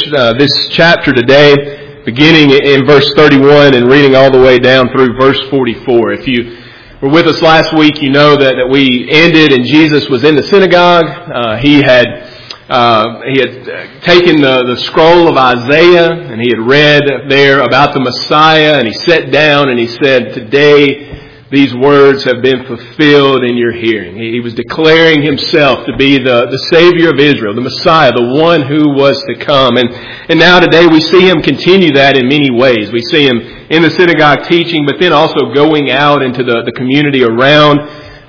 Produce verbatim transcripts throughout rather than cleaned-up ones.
uh, this chapter today, beginning in verse thirty-one and reading all the way down through verse forty-four. If you were with us last week, you know that, that we ended and Jesus was in the synagogue. Uh, he had uh, he had taken the, the scroll of Isaiah and he had read there about the Messiah, and he sat down and he said, "Today these words have been fulfilled in your hearing." He was declaring himself to be the, the Savior of Israel, the Messiah, the one who was to come. And, and now today we see him continue that in many ways. We see him in the synagogue teaching, but then also going out into the, the community around,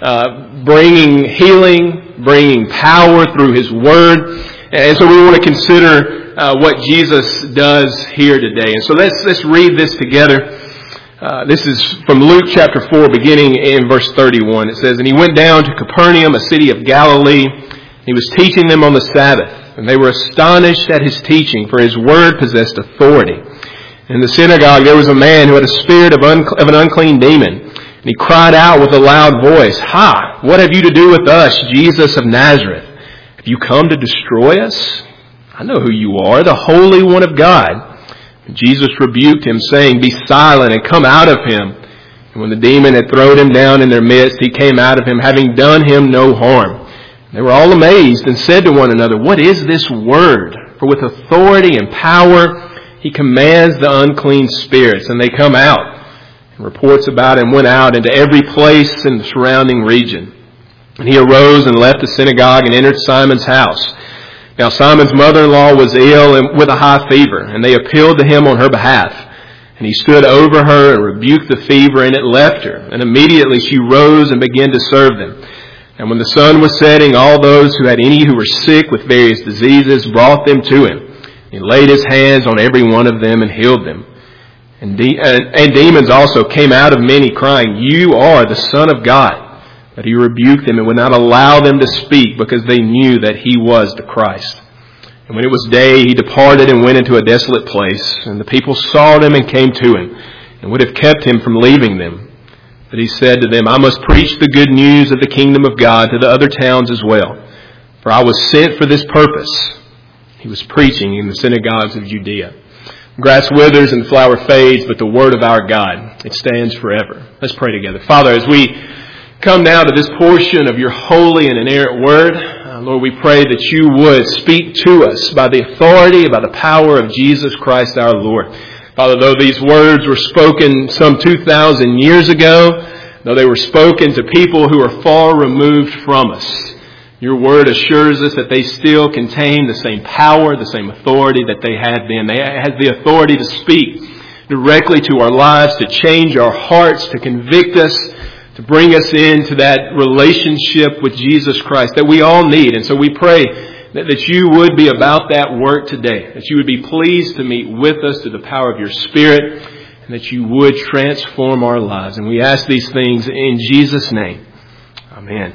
uh, bringing healing, bringing power through his word. And so we want to consider uh, what Jesus does here today. And so let's, let's read this together. Uh, this is from Luke chapter four, beginning in verse thirty-one. It says, "And he went down to Capernaum, a city of Galilee. He was teaching them on the Sabbath. And they were astonished at his teaching, for his word possessed authority. In the synagogue there was a man who had a spirit of, un- of an unclean demon. And he cried out with a loud voice, 'Ha! What have you to do with us, Jesus of Nazareth? Have you come to destroy us? I know who you are, the Holy One of God.' Jesus rebuked him, saying, 'Be silent and come out of him.' And when the demon had thrown him down in their midst, he came out of him, having done him no harm. They were all amazed and said to one another, 'What is this word? For with authority and power he commands the unclean spirits, and they come out.' And reports about him went out into every place in the surrounding region. And he arose and left the synagogue and entered Simon's house. Now Simon's mother-in-law was ill and with a high fever, and they appealed to him on her behalf. And he stood over her and rebuked the fever, and it left her. And immediately she rose and began to serve them. And when the sun was setting, all those who had any who were sick with various diseases brought them to him. He laid his hands on every one of them and healed them. And, de- and, and demons also came out of many, crying, 'You are the Son of God.' But he rebuked them and would not allow them to speak, because they knew that he was the Christ. And when it was day, he departed and went into a desolate place. And the people saw him and came to him, and would have kept him from leaving them. But he said to them, 'I must preach the good news of the kingdom of God to the other towns as well. For I was sent for this purpose.' He was preaching in the synagogues of Judea. Grass withers and the flower fades, but the word of our God, it stands forever." Let's pray together. Father, as we come now to this portion of your holy and inerrant word, uh, Lord, we pray that you would speak to us by the authority, by the power of Jesus Christ our Lord. Father, though these words were spoken some two thousand years ago, though they were spoken to people who are far removed from us, your word assures us that they still contain the same power, the same authority that they had then. They had the authority to speak directly to our lives, to change our hearts, to convict us, to bring us into that relationship with Jesus Christ that we all need. And so we pray that, that you would be about that work today, that you would be pleased to meet with us through the power of your Spirit, and that you would transform our lives. And we ask these things in Jesus' name. Amen.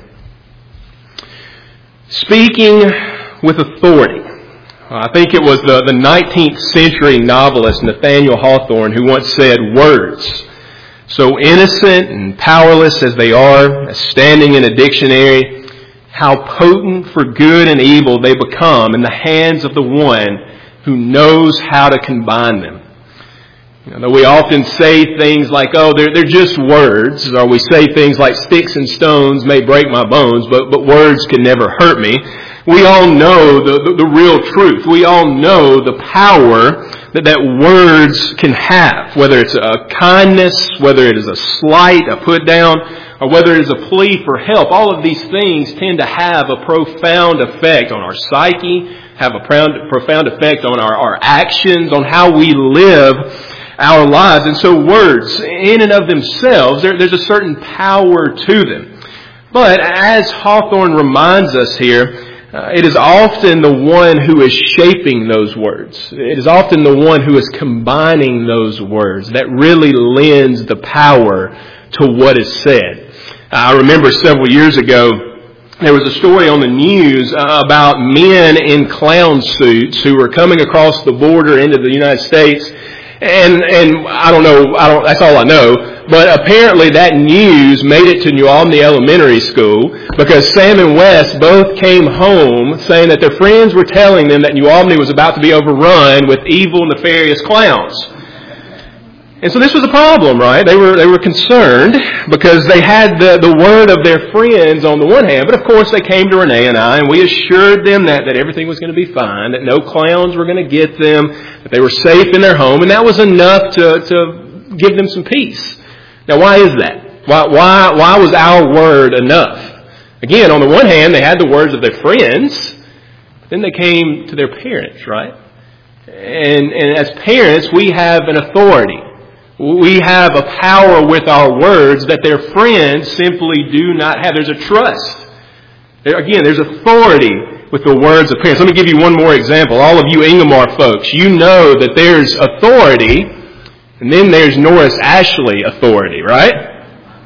Speaking with authority. I think it was the, the nineteenth century novelist Nathaniel Hawthorne who once said, "Words, so innocent and powerless as they are, as standing in a dictionary, how potent for good and evil they become in the hands of the one who knows how to combine them." You know, we often say things like, "Oh, they're, they're just words," or we say things like, "Sticks and stones may break my bones, but, but words can never hurt me." We all know the, the, the real truth. We all know the power that, that words can have, whether it's a kindness, whether it is a slight, a put down, or whether it is a plea for help. All of these things tend to have a profound effect on our psyche, have a profound, profound effect on our, our actions, on how we live our lives. And so words, in and of themselves, there, there's a certain power to them. But as Hawthorne reminds us here, Uh, it is often the one who is shaping those words. It is often the one who is combining those words that really lends the power to what is said. I remember several years ago, there was a story on the news uh, about men in clown suits who were coming across the border into the United States. And, and I don't know, I don't, that's all I know. But apparently that news made it to New Albany Elementary School because Sam and Wes both came home saying that their friends were telling them that New Albany was about to be overrun with evil, nefarious clowns. And so this was a problem, right? They were they were concerned because they had the, the word of their friends on the one hand, but of course they came to Renee and I, and we assured them that, that everything was going to be fine, that no clowns were going to get them, that they were safe in their home, and that was enough to, to give them some peace. Now, why is that? Why, why, why was our word enough? Again, on the one hand, they had the words of their friends, then they came to their parents, right? And, and as parents, we have an authority. We have a power with our words that their friends simply do not have. There's a trust. There, again, there's authority with the words of parents. Let me give you one more example. All of you Ingomar folks, you know that there's authority, and then there's Norris Ashley authority, right?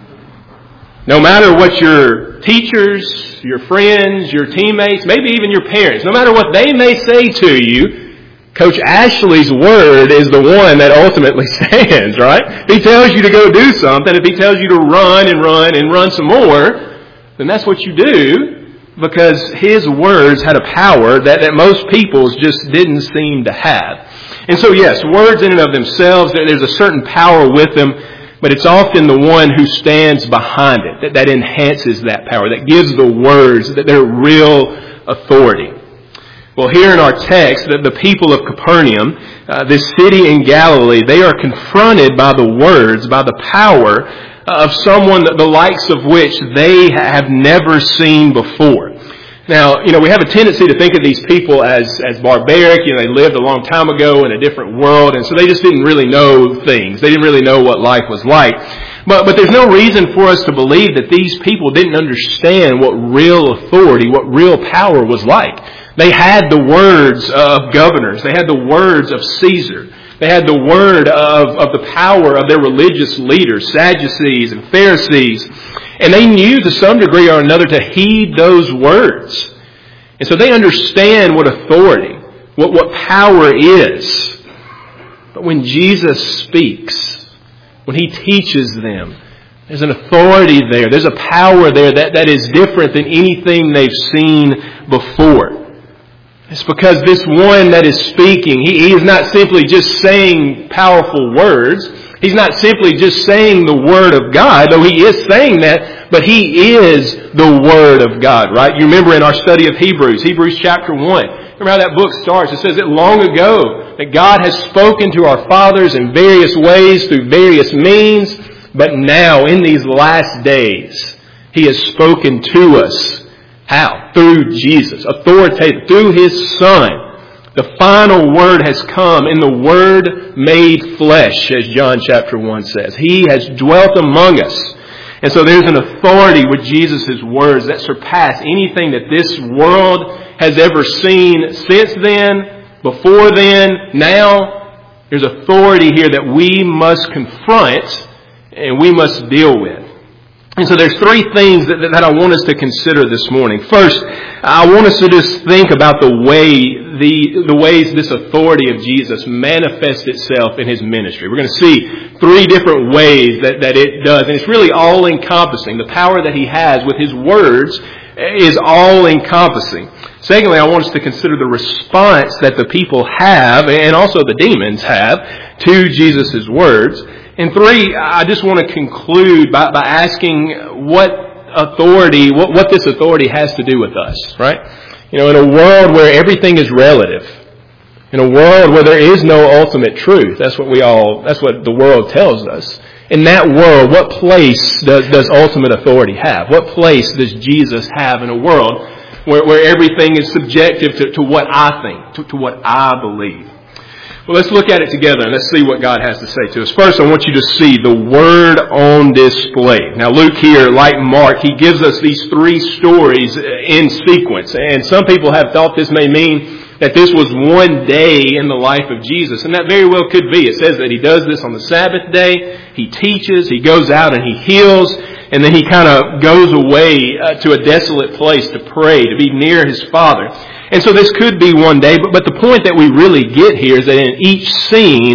No matter what your teachers, your friends, your teammates, maybe even your parents, no matter what they may say to you, Coach Ashley's word is the one that ultimately stands, right? If he tells you to go do something, if he tells you to run and run and run some more, then that's what you do because his words had a power that, that most people's just didn't seem to have. And so yes, words in and of themselves, there's a certain power with them, but it's often the one who stands behind it that, that enhances that power, that gives the words that they're real authority. Well, here in our text, the, the people of Capernaum, uh, this city in Galilee, they are confronted by the words, by the power of someone the likes of which they have never seen before. Now, you know, we have a tendency to think of these people as, as barbaric. You know, they lived a long time ago in a different world, and so they just didn't really know things. They didn't really know what life was like. But, but there's no reason for us to believe that these people didn't understand what real authority, what real power was like. They had the words of governors. They had the words of Caesar. They had the word of, of the power of their religious leaders, Sadducees and Pharisees. And they knew to some degree or another to heed those words. And so they understand what authority, what, what power is. But when Jesus speaks, when He teaches them, there's an authority there. There's a power there that, that is different than anything they've seen before. It's because this one that is speaking, he, he is not simply just saying powerful words. He's not simply just saying the Word of God, though He is saying that, but He is the Word of God, right? You remember in our study of Hebrews, Hebrews chapter one, remember how that book starts? It says that long ago that God has spoken to our fathers in various ways, through various means, but now in these last days, He has spoken to us. How? Through Jesus, authoritative, through His Son. The final word has come in the Word made flesh, as John chapter one says. He has dwelt among us. And so there's an authority with Jesus' words that surpass anything that this world has ever seen since then, before then, now. There's authority here that we must confront and we must deal with. And so there's three things that, that I want us to consider this morning. First, I want us to just think about the way, the, the ways this authority of Jesus manifests itself in His ministry. We're going to see three different ways that, that it does. And it's really all-encompassing. The power that He has with His words is all-encompassing. Secondly, I want us to consider the response that the people have, and also the demons have, to Jesus' words. And three, I just want to conclude by, by asking what authority, what, what this authority has to do with us, right? You know, in a world where everything is relative, in a world where there is no ultimate truth, that's what we all, that's what the world tells us. In that world, what place does, does ultimate authority have? What place does Jesus have in a world where, where everything is subjective to, to what I think, to, to what I believe? Well, let's look at it together and let's see what God has to say to us. First, I want you to see the Word on display. Now, Luke here, like Mark, he gives us these three stories in sequence. And some people have thought this may mean that this was one day in the life of Jesus. And that very well could be. It says that He does this on the Sabbath day. He teaches, He goes out and He heals. And then He kind of goes away uh, to a desolate place to pray, to be near His Father. And so this could be one day, but, but the point that we really get here is that in each scene,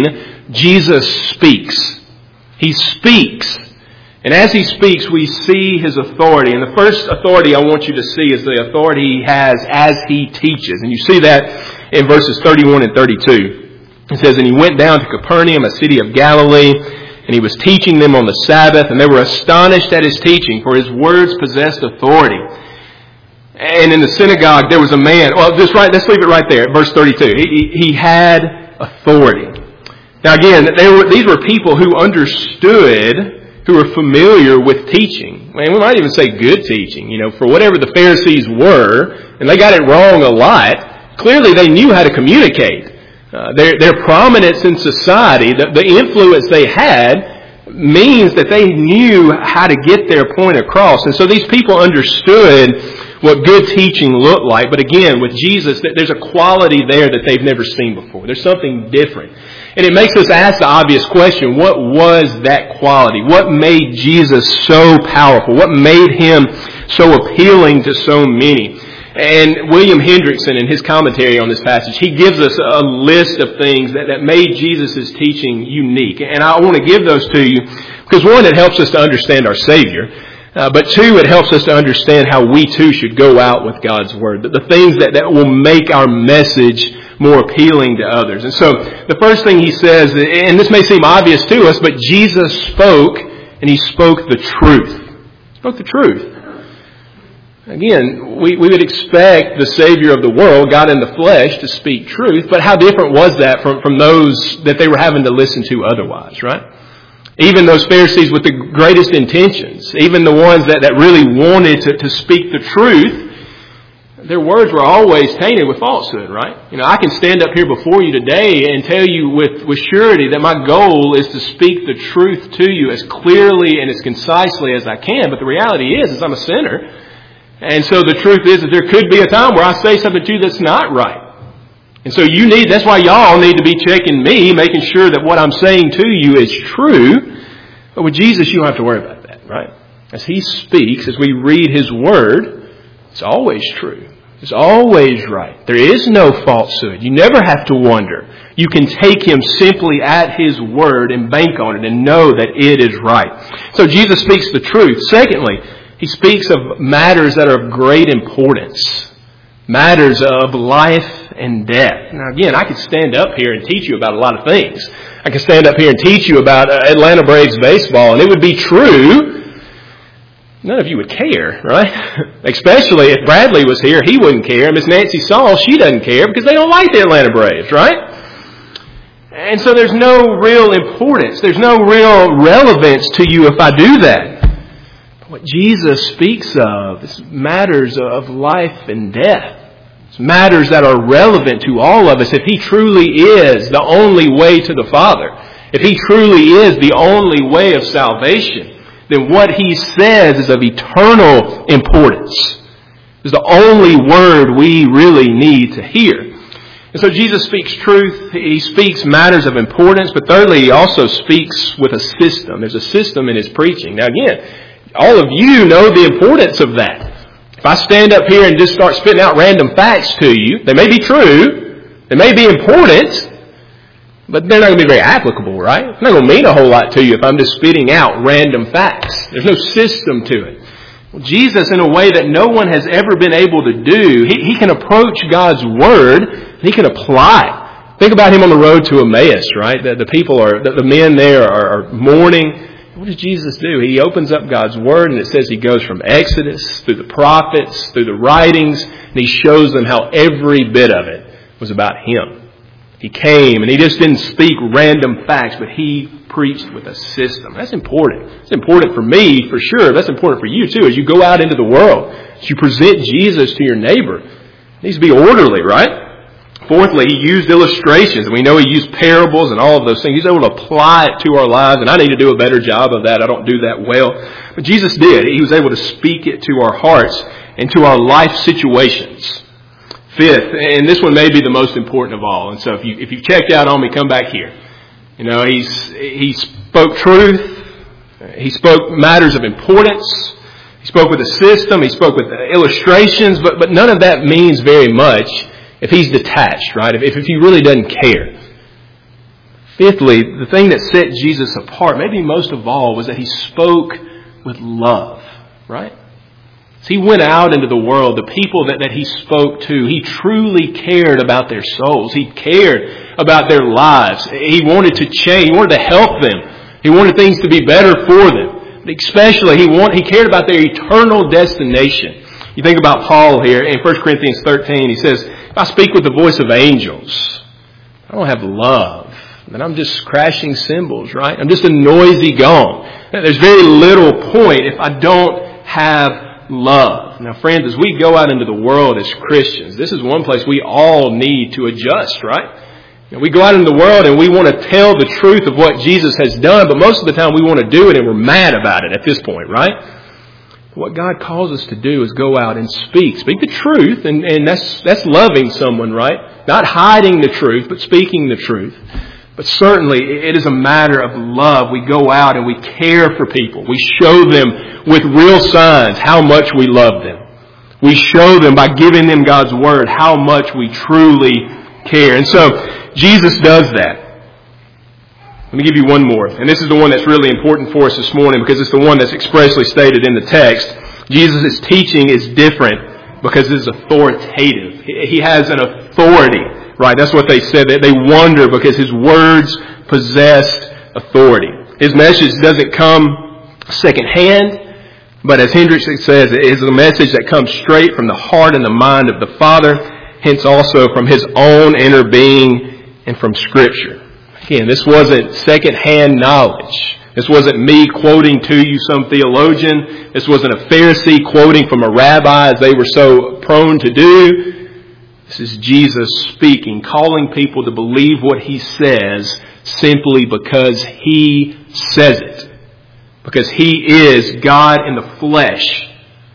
Jesus speaks. He speaks. And as he speaks, we see his authority. And the first authority I want you to see is the authority he has as he teaches. And you see that in verses thirty-one and thirty-two. It says, "And he went down to Capernaum, a city of Galilee, and he was teaching them on the Sabbath, and they were astonished at his teaching, for his words possessed authority. And in the synagogue there was a man," well, just right, let's leave it right there, verse thirty-two. He, he had authority. Now again, they were, these were people who understood, who were familiar with teaching. And we might even say good teaching, you know, for whatever the Pharisees were, and they got it wrong a lot. Clearly they knew how to communicate. Uh, their, their prominence in society, the, the influence they had, means that they knew how to get their point across. And so these people understood what good teaching looked like. But again, with Jesus, there's a quality there that they've never seen before. There's something different. And it makes us ask the obvious question, what was that quality? What made Jesus so powerful? What made him so appealing to so many? And William Hendrickson, in his commentary on this passage, he gives us a list of things that, that made Jesus' teaching unique. And I want to give those to you because, one, it helps us to understand our Savior. Uh, but two, it helps us to understand how we too should go out with God's Word. The, the things that, that will make our message more appealing to others. And so the first thing he says, and this may seem obvious to us, but Jesus spoke, and he spoke the truth. He spoke the truth. Again, we, we would expect the Savior of the world, God in the flesh, to speak truth, but how different was that from, from those that they were having to listen to otherwise, right? Even those Pharisees with the greatest intentions, even the ones that, that really wanted to, to speak the truth, their words were always tainted with falsehood, right? You know, I can stand up here before you today and tell you with, with surety that my goal is to speak the truth to you as clearly and as concisely as I can, but the reality is, is I'm a sinner. And so the truth is that there could be a time where I say something to you that's not right. And so you need, that's why y'all need to be checking me, making sure that what I'm saying to you is true. But with Jesus, you don't have to worry about that, right? As he speaks, as we read his word, it's always true. It's always right. There is no falsehood. You never have to wonder. You can take him simply at his word and bank on it and know that it is right. So Jesus speaks the truth. Secondly, he speaks of matters that are of great importance. Matters of life and death. Now again, I could stand up here and teach you about a lot of things. I could stand up here and teach you about Atlanta Braves baseball, and it would be true. None of you would care, right? Especially if Bradley was here, he wouldn't care. Miss Nancy Saul, she doesn't care because they don't like the Atlanta Braves, right? And so there's no real importance. There's no real relevance to you if I do that. What Jesus speaks of is matters of life and death. It's matters that are relevant to all of us. If he truly is the only way to the Father, if he truly is the only way of salvation, then what he says is of eternal importance. It's the only word we really need to hear. And so Jesus speaks truth. He speaks matters of importance. But thirdly, he also speaks with a system. There's a system in his preaching. Now again, all of you know the importance of that. If I stand up here and just start spitting out random facts to you, they may be true, they may be important, but they're not going to be very applicable, right? It's not going to mean a whole lot to you if I'm just spitting out random facts. There's no system to it. Well, Jesus, in a way that no one has ever been able to do, he, he can approach God's Word and he can apply it. Think about him on the road to Emmaus, right? The, the people are, the, the men there are, are mourning. What does Jesus do? He opens up God's Word and it says he goes from Exodus through the prophets, through the writings, and he shows them how every bit of it was about him. He came and he just didn't speak random facts, but he preached with a system. That's important. It's important for me, for sure. That's important for you too. As you go out into the world, as you present Jesus to your neighbor, it needs to be orderly, right? Fourthly, he used illustrations. We know he used parables and all of those things. He's able to apply it to our lives, and I need to do a better job of that. I don't do that well. But Jesus did. He was able to speak it to our hearts and to our life situations. Fifth, and this one may be the most important of all, and so if you if you've checked out on me, come back here. You know, he's he spoke truth. He spoke matters of importance. He spoke with a system. He spoke with illustrations, but but none of that means very much if he's detached, right? If, if he really doesn't care. Fifthly, the thing that set Jesus apart, maybe most of all, was that He spoke with love, right? As He went out into the world, the people that, that He spoke to, He truly cared about their souls. He cared about their lives. He wanted to change. He wanted to help them. He wanted things to be better for them. But especially, He want, He cared about their eternal destination. You think about Paul here in First Corinthians thirteen. He says, if I speak with the voice of angels, I don't have love, then I'm just crashing cymbals, right? I'm just a noisy gong. There's very little point if I don't have love. Now, friends, as we go out into the world as Christians, this is one place we all need to adjust, right? You know, we go out into the world and we want to tell the truth of what Jesus has done, but most of the time we want to do it and we're mad about it at this point, right? What God calls us to do is go out and speak. Speak the truth, and, and that's that's loving someone, right? Not hiding the truth, but speaking the truth. But certainly, it is a matter of love. We go out and we care for people. We show them with real signs how much we love them. We show them by giving them God's Word how much we truly care. And so, Jesus does that. Let me give you one more. And this is the one that's really important for us this morning because it's the one that's expressly stated in the text. Jesus' teaching is different because it is authoritative. He has an authority, right? That's what they said. They wonder because His words possessed authority. His message doesn't come secondhand, but as Hendrickson says, it is a message that comes straight from the heart and the mind of the Father, hence also from His own inner being and from Scripture. Again, this wasn't second-hand knowledge. This wasn't me quoting to you some theologian. This wasn't a Pharisee quoting from a rabbi as they were so prone to do. This is Jesus speaking, calling people to believe what He says simply because He says it. Because He is God in the flesh.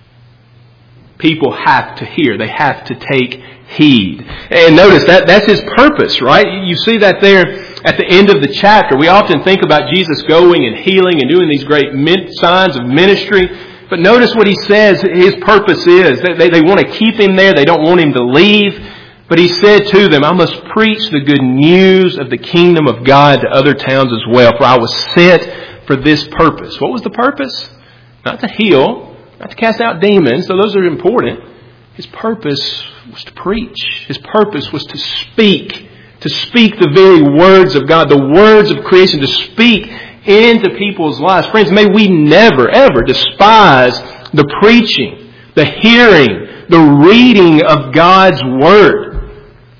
People have to hear. They have to take heed. And notice that that's His purpose, right? You see that there at the end of the chapter. We often think about Jesus going and healing and doing these great signs of ministry. But notice what He says His purpose is. They, they, they want to keep Him there. They don't want Him to leave. But He said to them, I must preach the good news of the kingdom of God to other towns as well. For I was sent for this purpose. What was the purpose? Not to heal, not to cast out demons, though those are important. His purpose was to preach. His purpose was to speak. To speak the very words of God, the words of creation, to speak into people's lives. Friends, may we never, ever despise the preaching, the hearing, the reading of God's Word.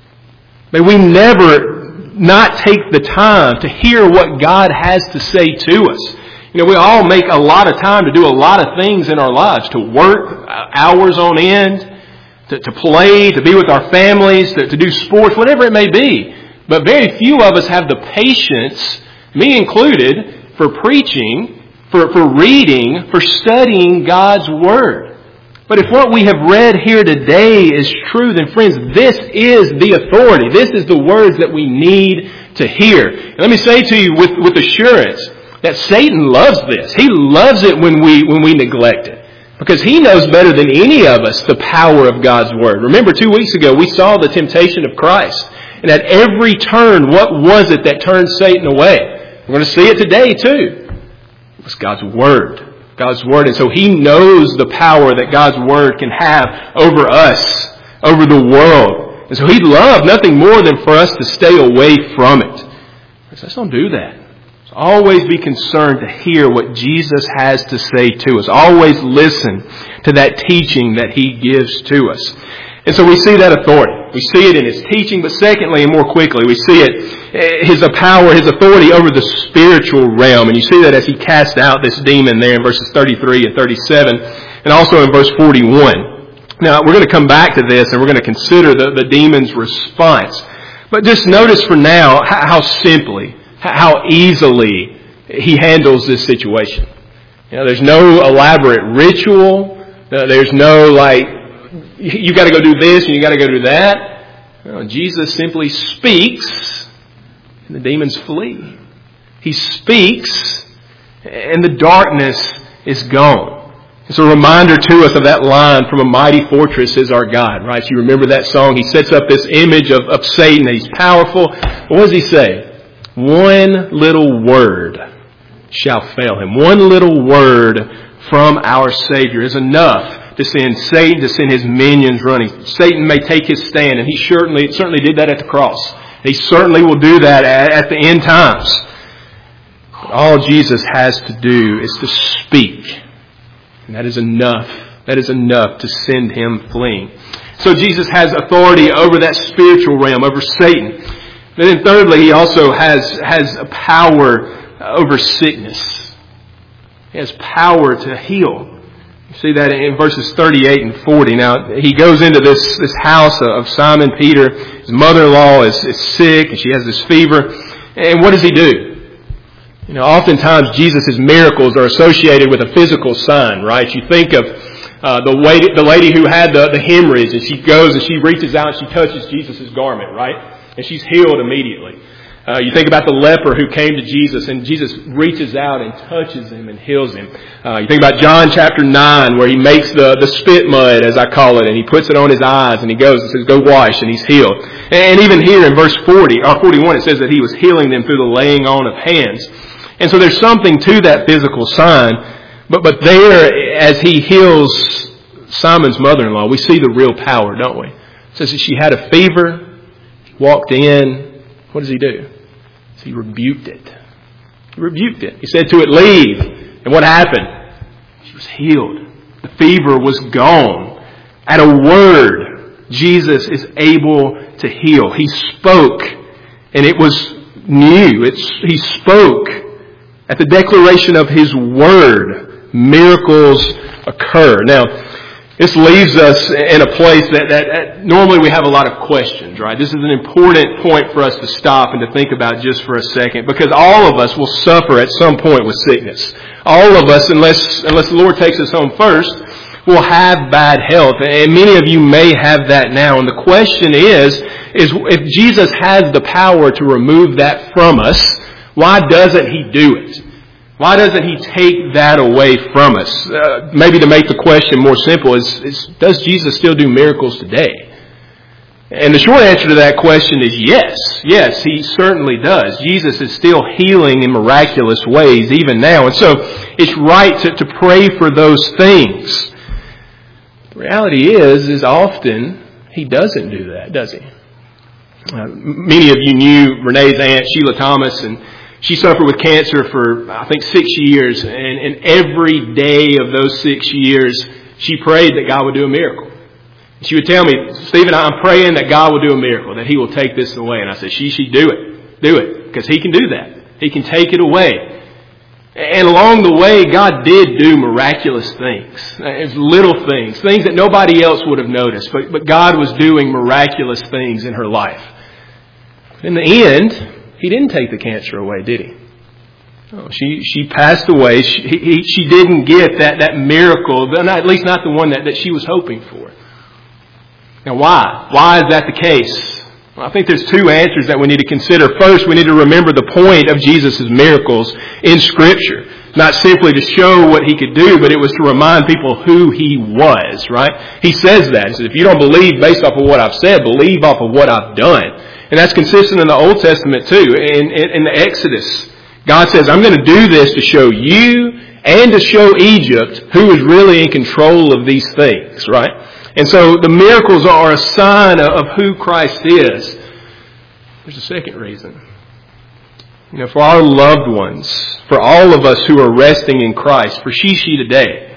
May we never not take the time to hear what God has to say to us. You know, we all make a lot of time to do a lot of things in our lives, to work hours on end, To, to play, to be with our families, to, to do sports, whatever it may be. But very few of us have the patience, me included, for preaching, for, for reading, for studying God's Word. But if what we have read here today is true, then friends, this is the authority. This is the words that we need to hear. And let me say to you with, with assurance that Satan loves this. He loves it when we, when we neglect it. Because he knows better than any of us the power of God's Word. Remember, two weeks ago, we saw the temptation of Christ. And at every turn, what was it that turned Satan away? We're going to see it today, too. It was God's Word. God's Word. And so he knows the power that God's Word can have over us, over the world. And so he'd love nothing more than for us to stay away from it. Let's don't do that. Always be concerned to hear what Jesus has to say to us. Always listen to that teaching that He gives to us. And so we see that authority. We see it in His teaching, but secondly and more quickly, we see it, His power, His authority over the spiritual realm. And you see that as He cast out this demon there in verses thirty-three and thirty-seven, and also in verse forty-one. Now, we're going to come back to this, and we're going to consider the, the demon's response. But just notice for now how simply, how easily He handles this situation. You know, there's no elaborate ritual. There's no like, you got to go do this and you got to go do that. You know, Jesus simply speaks and the demons flee. He speaks and the darkness is gone. It's a reminder to us of that line, from a mighty fortress is our God, right? You remember that song? He sets up this image of, of Satan. He's powerful. What does he say? One little word shall fail him. One little word from our Savior is enough to send Satan, to send his minions running. Satan may take his stand, and he certainly certainly did that at the cross. He certainly will do that at, at the end times. But all Jesus has to do is to speak. And that is enough. That is enough to send him fleeing. So Jesus has authority over that spiritual realm, over Satan. But then thirdly, he also has, has a power over sickness. He has power to heal. You see that in verses thirty-eight and forty. Now, he goes into this, this house of Simon Peter. His mother-in-law is, is sick and she has this fever. And what does he do? You know, oftentimes Jesus' miracles are associated with a physical sign, right? You think of uh, the, lady, the lady who had the, the hemorrhage, and she goes and she reaches out and she touches Jesus' garment, right? And she's healed immediately. Uh, you think about the leper who came to Jesus, and Jesus reaches out and touches him and heals him. Uh, you think about John chapter nine, where he makes the, the spit mud, as I call it, and he puts it on his eyes, and he goes and says, "Go wash," and he's healed. And even here in verse forty, or forty-one, it says that he was healing them through the laying on of hands. And so there's something to that physical sign, but but there, as he heals Simon's mother-in-law, we see the real power, don't we? It says that she had a fever. Walked in. What does he do? He rebuked it. He rebuked it. He said to it, "Leave." And what happened? She was healed. The fever was gone. At a word, Jesus is able to heal. He spoke, and it was new. It's, he spoke. At the declaration of His word, miracles occur. Now, this leaves us in a place that, that, that normally we have a lot of questions, right? This is an important point for us to stop and to think about just for a second, because all of us will suffer at some point with sickness. All of us, unless unless the Lord takes us home first, will have bad health. And many of you may have that now. And the question is, is if Jesus has the power to remove that from us, why doesn't He do it? Why doesn't He take that away from us? Uh, maybe to make the question more simple is, is, does Jesus still do miracles today? And the short answer to that question is yes. Yes, He certainly does. Jesus is still healing in miraculous ways even now. And so it's right to, to pray for those things. The reality is, is often He doesn't do that, does He? Uh, many of you knew Renee's aunt, Sheila Thomas, and she suffered with cancer for, I think, six years. And, and every day of those six years, she prayed that God would do a miracle. She would tell me, "Stephen, I'm praying that God will do a miracle, that He will take this away." And I said, she, she, do it. Do it. Because He can do that. He can take it away. And along the way, God did do miraculous things. It's little things. Things that nobody else would have noticed. But, but God was doing miraculous things in her life. In the end, He didn't take the cancer away, did He? Oh, she she passed away. She, he, she didn't get that, that miracle, at least not the one that, that she was hoping for. Now why? Why is that the case? Well, I think there's two answers that we need to consider. First, we need to remember the point of Jesus' miracles in Scripture. Not simply to show what He could do, but it was to remind people who He was, right? He says that. He says, if you don't believe based off of what I've said, believe off of what I've done. And that's consistent in the Old Testament too. In, in, in the Exodus, God says, I'm going to do this to show you and to show Egypt who is really in control of these things, right? And so the miracles are a sign of who Christ is. There's a second reason. You know, for our loved ones, for all of us who are resting in Christ, for Shishi today,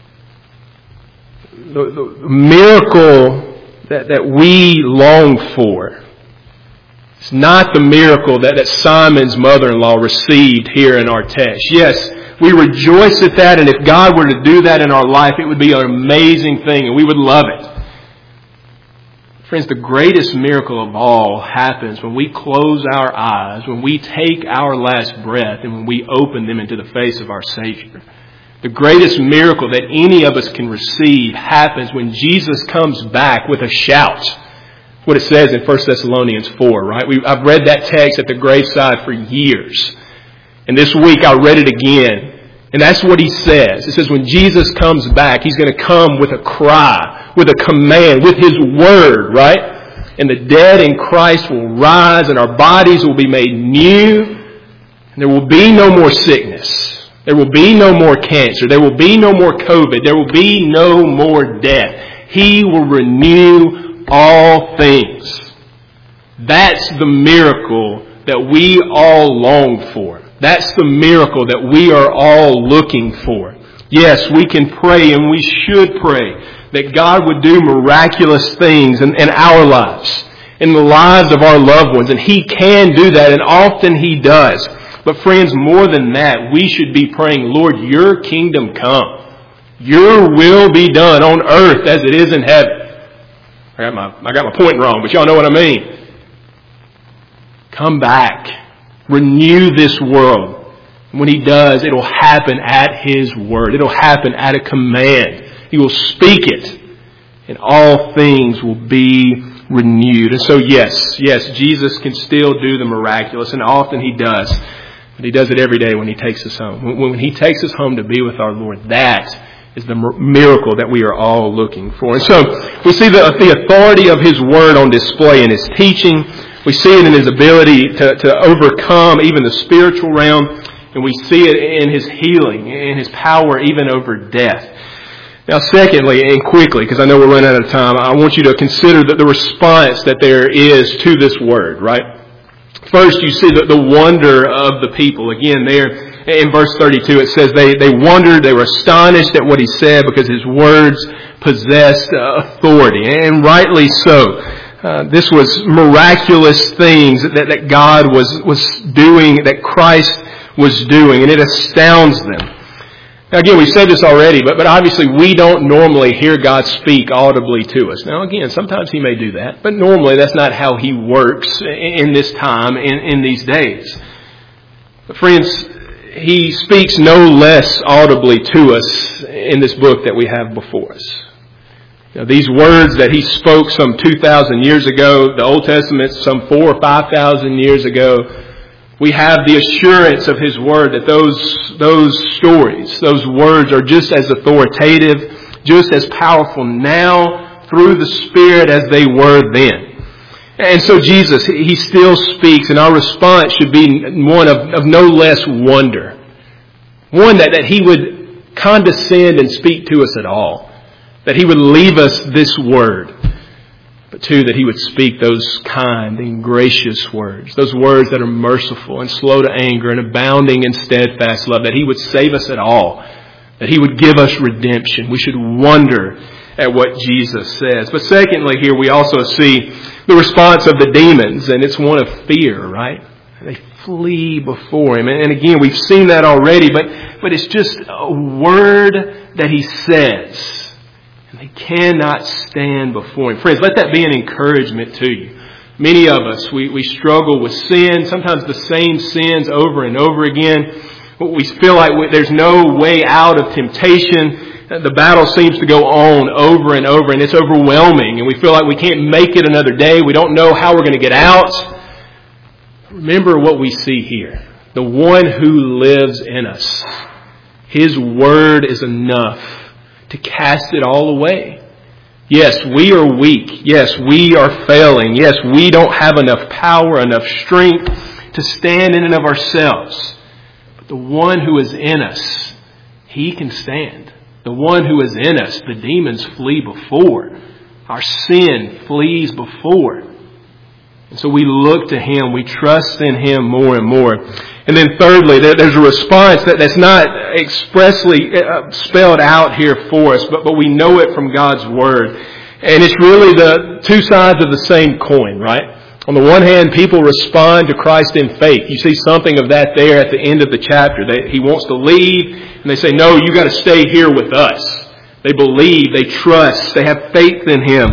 the, the miracle that, that we long for, it's not the miracle that, that Simon's mother-in-law received here in our text. Yes, we rejoice at that, and if God were to do that in our life, it would be an amazing thing, and we would love it. Friends, the greatest miracle of all happens when we close our eyes, when we take our last breath, and when we open them into the face of our Savior. The greatest miracle that any of us can receive happens when Jesus comes back with a shout. What it says in First Thessalonians four, right? We, I've read that text at the graveside for years. And this week I read it again. And that's what he says. It says when Jesus comes back, He's going to come with a cry, with a command, with His word, right? and the dead in Christ will rise, and our bodies will be made new, and there will be no more sickness. There will be no more cancer. There will be no more COVID. There will be no more death. He will renew all things. That's the miracle that we all long for. That's the miracle that we are all looking for. Yes, we can pray, and we should pray that God would do miraculous things in, in our lives, in the lives of our loved ones. And He can do that, and often He does. But friends, more than that, we should be praying, Lord, Your kingdom come. Your will be done on earth as it is in heaven. I got my, I got my point wrong, but y'all know what I mean. Come back. Renew this world. When He does, it'll happen at His word. It'll happen at a command. He will speak it, and all things will be renewed. And so yes, yes, Jesus can still do the miraculous, and often He does. But He does it every day when He takes us home. When He takes us home to be with our Lord, that is the miracle that we are all looking for. And so we see the, the authority of His word on display in His teaching. We see it in His ability to, to overcome even the spiritual realm. And we see it in His healing, in His power even over death. Now secondly, and quickly, because I know we're running out of time, I want you to consider that the response that there is to this word, right? First, you see the, the wonder of the people. Again, there in verse thirty-two, it says they, they wondered, they were astonished at what He said because His words possessed authority. And rightly so. Uh, this was miraculous things that, that God was, was doing, that Christ was doing, and it astounds them. Now again, we've said this already, but, but obviously we don't normally hear God speak audibly to us. Now again, sometimes He may do that, but normally that's not how He works in, in this time, in, in these days. But friends, He speaks no less audibly to us in this book that we have before us. Now, these words that He spoke some two thousand years ago, the Old Testament some four or five thousand years ago, we have the assurance of His word that those, those stories, those words are just as authoritative, just as powerful now through the Spirit as they were then. And so Jesus, He still speaks, and our response should be one of, of no less wonder. One, that, that He would condescend and speak to us at all. That He would leave us this word. But two, that He would speak those kind and gracious words. Those words that are merciful and slow to anger and abounding in steadfast love. That He would save us at all. That He would give us redemption. We should wonder at what Jesus says. But secondly, here we also see the response of the demons. And it's one of fear, right? They flee before Him. And again, we've seen that already. But, but it's just a word that He says. They cannot stand before Him. Friends, let that be an encouragement to you. Many of us, we, we struggle with sin, sometimes the same sins over and over again. We feel like we, there's no way out of temptation. The battle seems to go on over and over, and it's overwhelming. And we feel like we can't make it another day. We don't know how we're going to get out. Remember what we see here. The one who lives in us. His word is enough to cast it all away. Yes, we are weak. Yes, we are failing. Yes, we don't have enough power, enough strength to stand in and of ourselves. But the one who is in us, He can stand. The one who is in us, the demons flee before. Our sin flees before. And so we look to Him. We trust in Him more and more. And then thirdly, there's a response that, that's not expressly spelled out here for us, but, but we know it from God's Word. And it's really the two sides of the same coin, right? On the one hand, people respond to Christ in faith. You see something of that there at the end of the chapter. They, he wants to leave, and they say, no, you got to stay here with us. They believe, they trust, they have faith in Him.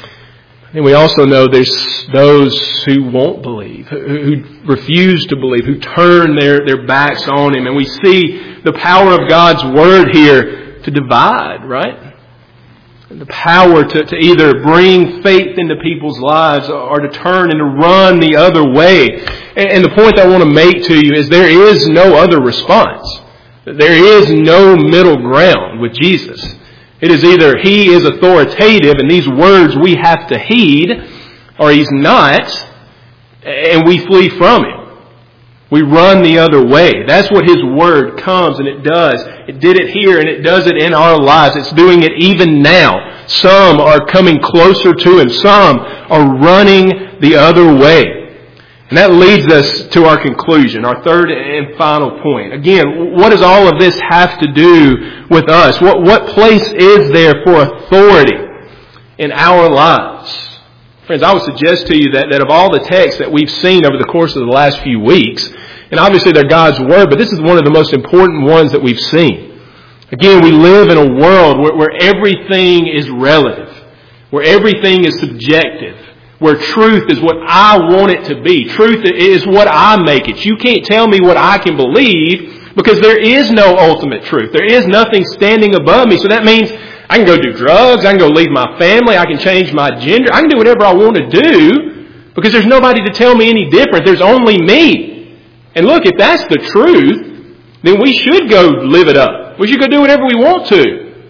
And we also know there's those who won't believe, who refuse to believe, who turn their, their backs on Him. And we see the power of God's Word here to divide, right? The power to, to either bring faith into people's lives or to turn and to run the other way. And, and the point I want to make to you is there is no other response. There is no middle ground with Jesus. It is either He is authoritative and these words we have to heed, or He's not, and we flee from Him. We run the other way. That's what His Word comes and it does. It did it here and it does it in our lives. It's doing it even now. Some are coming closer to Him. Some are running the other way. And that leads us to our conclusion, our third and final point. Again, what does all of this have to do with us? What, what place is there for authority in our lives? Friends, I would suggest to you that, that of all the texts that we've seen over the course of the last few weeks, and obviously they're God's Word, but this is one of the most important ones that we've seen. Again, we live in a world where, where everything is relative, where everything is subjective, where truth is what I want it to be. Truth is what I make it. You can't tell me what I can believe because there is no ultimate truth. There is nothing standing above me. So that means I can go do drugs, I can go leave my family, I can change my gender, I can do whatever I want to do because there's nobody to tell me any different. There's only me. And look, if that's the truth, then we should go live it up. We should go do whatever we want to.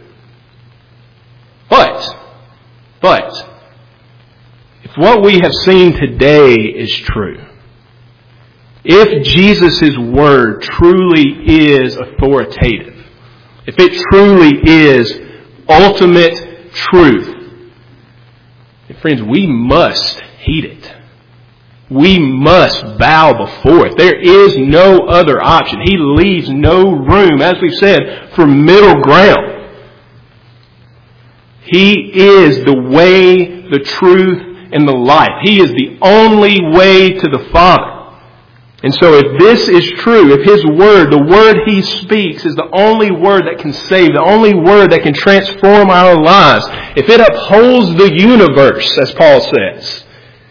But, but, if what we have seen today is true, if Jesus' Word truly is authoritative, if it truly is ultimate truth, and friends, we must heed it. We must bow before it. There is no other option. He leaves no room, as we've said, for middle ground. He is the way, the truth, and the life. He is the only way to the Father. And so if this is true, if His Word, the Word He speaks, is the only Word that can save, the only Word that can transform our lives, if it upholds the universe, as Paul says,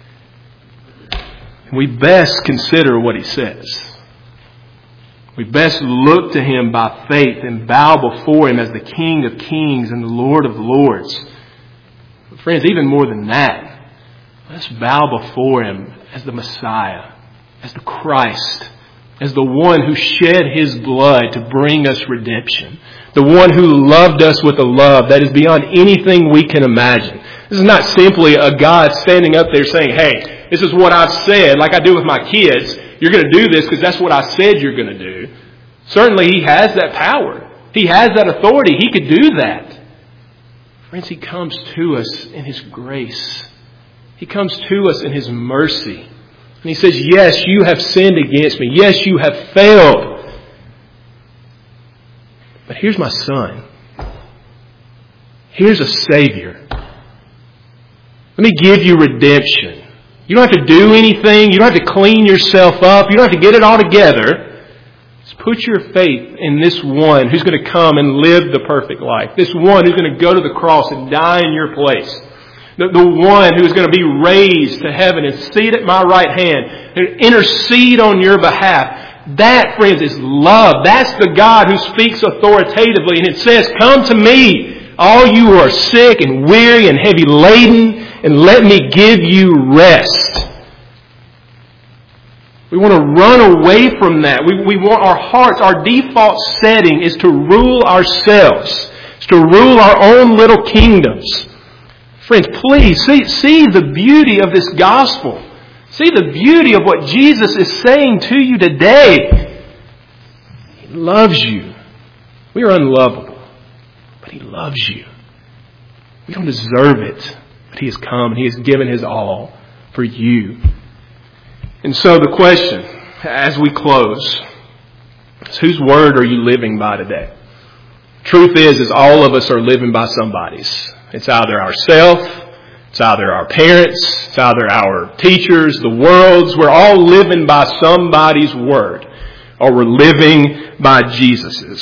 we best consider what He says. We best look to Him by faith and bow before Him as the King of Kings and the Lord of Lords. But friends, even more than that, let's bow before Him as the Messiah, as the Christ, as the one who shed His blood to bring us redemption, the one who loved us with a love that is beyond anything we can imagine. This is not simply a God standing up there saying, hey, this is what I've said, like I do with my kids. You're going to do this because that's what I said you're going to do. Certainly He has that power. He has that authority. He could do that. Friends, He comes to us in His grace. He comes to us in His mercy. And He says, yes, you have sinned against me. Yes, you have failed. But here's my Son. Here's a Savior. Let me give you redemption. You don't have to do anything. You don't have to clean yourself up. You don't have to get it all together. Just put your faith in this one who's going to come and live the perfect life. This one who's going to go to the cross and die in your place. The, the one who is going to be raised to heaven and seated at my right hand and intercede on your behalf. That, friends, is love. That's the God who speaks authoritatively. And it says, come to me, all you who are sick and weary and heavy laden, and let me give you rest. We want to run away from that. We, we want our hearts, our default setting is to rule ourselves. It's to rule our own little kingdoms. Friends, please see, see the beauty of this gospel. See the beauty of what Jesus is saying to you today. He loves you. We are unlovable, but He loves you. We don't deserve it, but He has come and He has given His all for you. And so the question, as we close, is whose word are you living by today? Truth is, is all of us are living by somebody's. It's either ourselves, it's either our parents, it's either our teachers, the world's. We're all living by somebody's word, or we're living by Jesus's.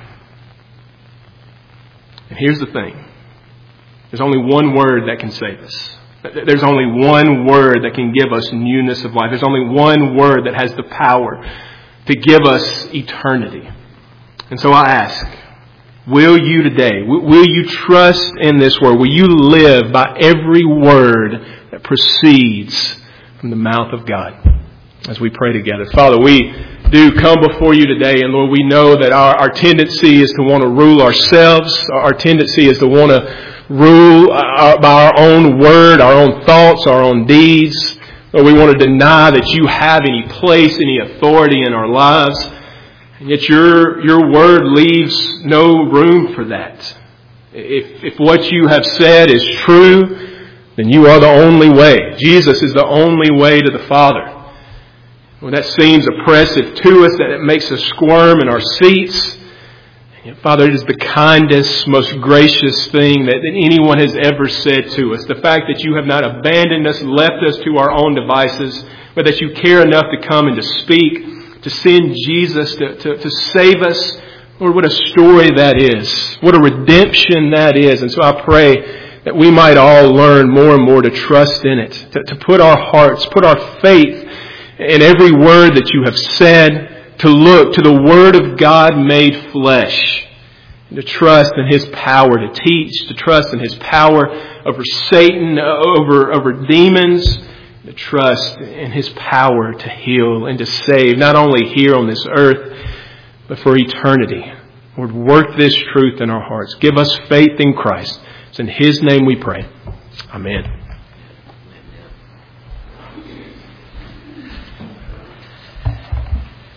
And here's the thing. There's only one word that can save us. There's only one word that can give us newness of life. There's only one word that has the power to give us eternity. And so I ask, will you today, will you trust in this word? Will you live by every word that proceeds from the mouth of God? As we pray together. Father, we do come before you today. And Lord, we know that our, our tendency is to want to rule ourselves. Our tendency is to want to rule uh, by our own word, our own thoughts, our own deeds. Lord, we want to deny that you have any place, any authority in our lives. And yet your, your word leaves no room for that. If, if what you have said is true, then you are the only way. Jesus is the only way to the Father. When that seems oppressive to us, that it makes us squirm in our seats, yet, Father, it is the kindest, most gracious thing that anyone has ever said to us. The fact that you have not abandoned us, left us to our own devices, but that you care enough to come and to speak, to send Jesus to, to, to save us. Lord, what a story that is. What a redemption that is. And so I pray that we might all learn more and more to trust in it, to, to put our hearts, put our faith in every word that you have said, to look to the Word of God made flesh, and to trust in His power to teach, to trust in His power over Satan, over, over demons, to trust in His power to heal and to save, not only here on this earth, but for eternity. Lord, work this truth in our hearts. Give us faith in Christ. It's in His name we pray. Amen.